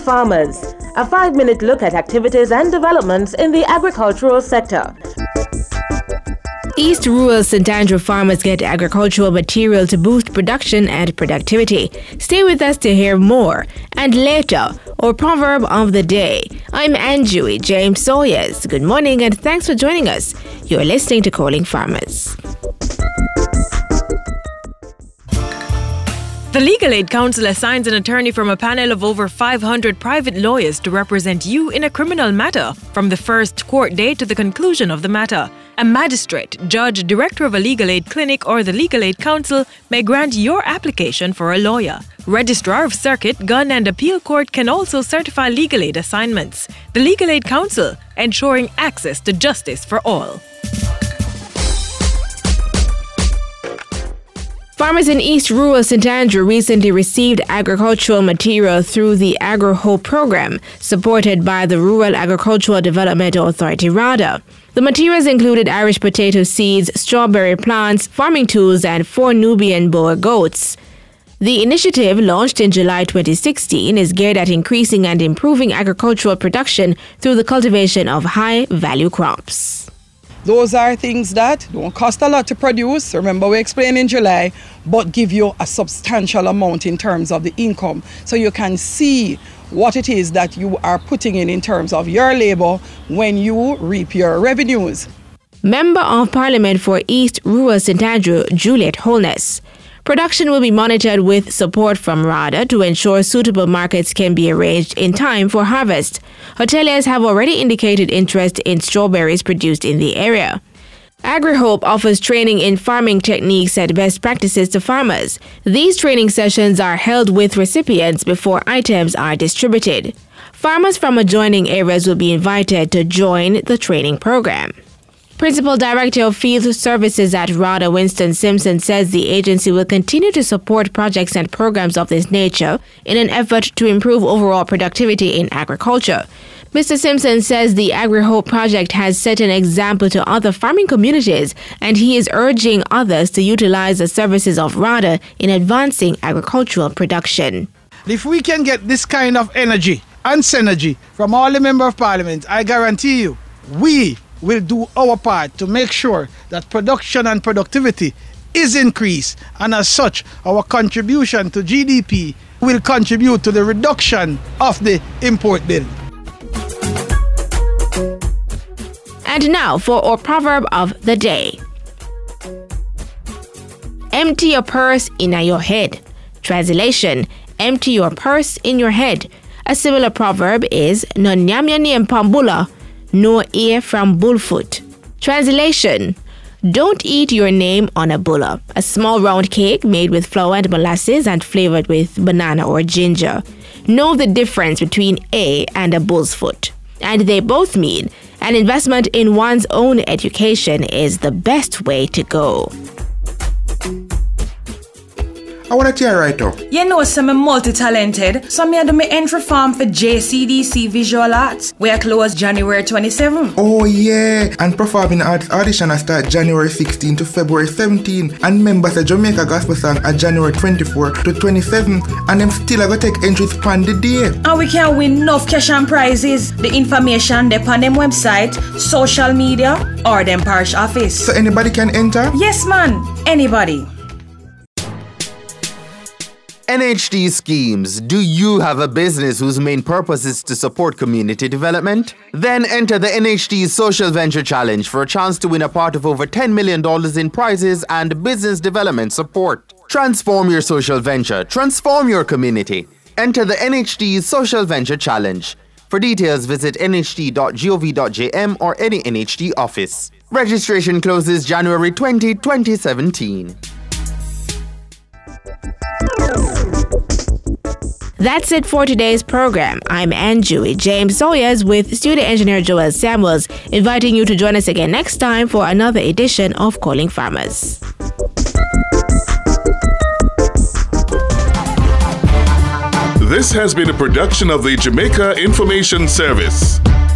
Farmers, a 5-minute look at activities and developments in the agricultural sector. East Rural St. Andrew farmers get agricultural material to boost production and productivity. Stay with us to hear more. And later, our proverb of the day. I'm Anjui James Sawyers. Good morning and thanks for joining us. You're listening to Calling Farmers. The Legal Aid Council assigns an attorney from a panel of over 500 private lawyers to represent you in a criminal matter from the first court date to the conclusion of the matter. A magistrate, judge, director of a legal aid clinic or the Legal Aid Council may grant your application for a lawyer. Registrar of Circuit, Gun and Appeal Court can also certify legal aid assignments. The Legal Aid Council, ensuring access to justice for all. Farmers in East Rural St. Andrew recently received agricultural material through the AgriHope program, supported by the Rural Agricultural Development Authority, RADA. The materials included Irish potato seeds, strawberry plants, farming tools, and 4 Nubian Boer goats. The initiative, launched in July 2016, is geared at increasing and improving agricultural production through the cultivation of high-value crops. Those are things that don't cost a lot to produce, remember we explained in July, but give you a substantial amount in terms of the income. So you can see what it is that you are putting in terms of your labor when you reap your revenues. Member of Parliament for East Rural St. Andrew, Juliet Holness. Production will be monitored with support from RADA to ensure suitable markets can be arranged in time for harvest. Hoteliers have already indicated interest in strawberries produced in the area. AgriHope offers training in farming techniques and best practices to farmers. These training sessions are held with recipients before items are distributed. Farmers from adjoining areas will be invited to join the training program. Principal Director of Field Services at RADA, Winston Simpson, says the agency will continue to support projects and programs of this nature in an effort to improve overall productivity in agriculture. Mr. Simpson says the AgriHope project has set an example to other farming communities, and he is urging others to utilize the services of RADA in advancing agricultural production. If we can get this kind of energy and synergy from all the members of Parliament, I guarantee you, we will do our part to make sure that production and productivity is increased, and as such, our contribution to GDP will contribute to the reduction of the import bill. And now for our proverb of the day. Empty your purse in your head. Translation, empty your purse in your head. A similar proverb is no nyamya ni mpambula, no ear from bullfoot. Translation, don't eat your name on a bulla, a small round cake made with flour and molasses and flavored with banana or ginger. Know the difference between a and a bull's foot. And they both mean an investment in one's own education is the best way to go. I want to tell you right now. You know, I'm multi-talented, so I do my entry form for JCDC Visual Arts. We are closed January 27. Oh yeah, and performing arts audition start January 16 to February 17, and members of Jamaica Gospel Song are January 24 to 27, and them still going to take entries on the day. And we can win enough cash and prizes. The information they on them website, social media, or them parish office. So anybody can enter? Yes man, anybody. NHD schemes. Do you have a business whose main purpose is to support community development? Then enter the NHD Social Venture Challenge for a chance to win a part of over $10 million in prizes and business development support. Transform your social venture. Transform your community. Enter the NHD Social Venture Challenge. For details, visit nhd.gov.jm or any NHD office. Registration closes January 20, 2017. That's it for today's program. I'm Anjui James Sawyers with studio engineer Joel Samuels, inviting you to join us again next time for another edition of Calling Farmers. This has been a production of the Jamaica Information Service.